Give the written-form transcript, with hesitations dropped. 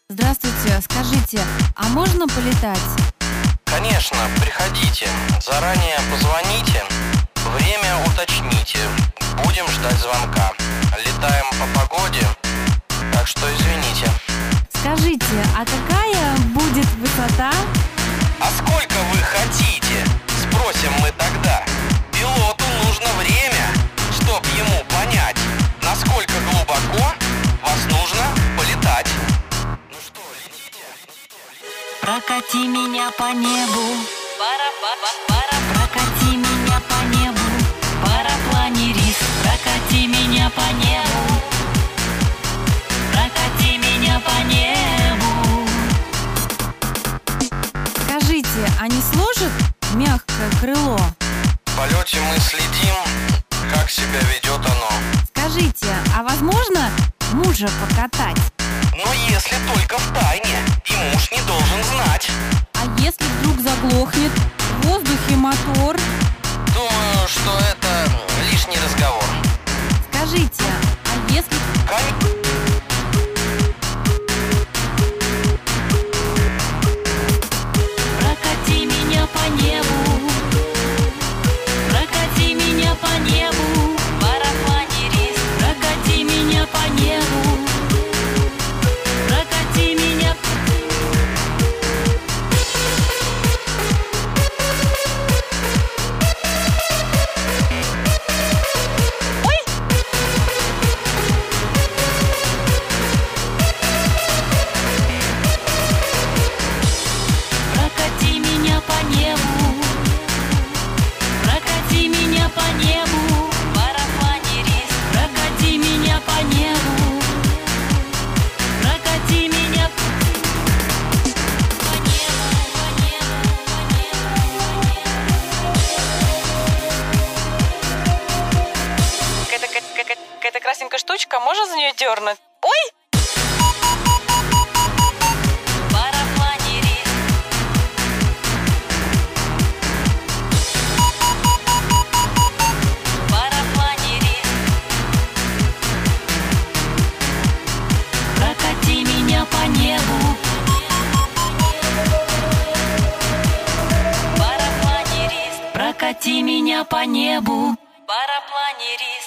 Здравствуйте, скажите, а можно полетать? Конечно, приходите. Заранее позвоните, время уточните. Будем ждать звонка. Летаем по погоде, так что извините. Скажите, а какая будет высота? А сколько вы хотите? Спросим мы тогда. Пилоту нужно время, чтоб ему понять, насколько глубоко вас нужно полетать. Ну что, летите? Прокати меня по небу, прокати меня по небу, парапланерист, прокати меня по небу, прокати меня по небу. Скажите, а не сложит мягкое крыло? В полете мы следим, как себя ведет оно. Скажите, а возможно мужа покатать? Но если только в тайне, и муж не должен знать. А если вдруг заглохнет в воздухе мотор? Думаю, что это лишний разговор. Скажите, а если... Прокати меня по небу, прокати меня по небу, парапланерист, прокати меня по небу, прокати меня. Ой! Прокати меня по небу, прокати меня по небу, парапланерист, прокати меня по небу, прокати меня по небу, по небу. Какая-то красненькая штучка, можно за нее дернуть? Ой! Парапланерист. Парапланерист. Прокати меня по небу. Парапланерист. Прокати меня по небу. Парапланерист.